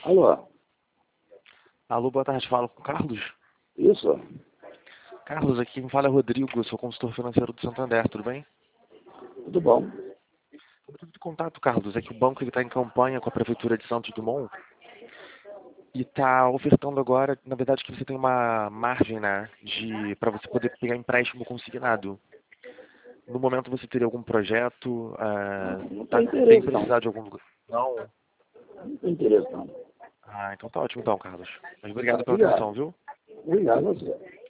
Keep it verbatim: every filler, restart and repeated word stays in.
Alô? Alô, boa tarde, falo com o Carlos. Isso? Carlos, aqui me fala é Rodrigo, sou consultor financeiro do Santander, tudo bem? Tudo bom? Eu tive contato, Carlos, é que o banco está em campanha com a Prefeitura de Santos Dumont e está ofertando agora, na verdade, que você tem uma margem, né, de para você poder pegar empréstimo consignado. No momento você teria algum projeto, Não, uh, não tá, tem sem interesse, não. precisar de algum lugar? Não? Não tem interesse, não. Ah, então tá ótimo então, Carlos. Mas Tá, obrigado pela obrigado. atenção, viu? Obrigado a você.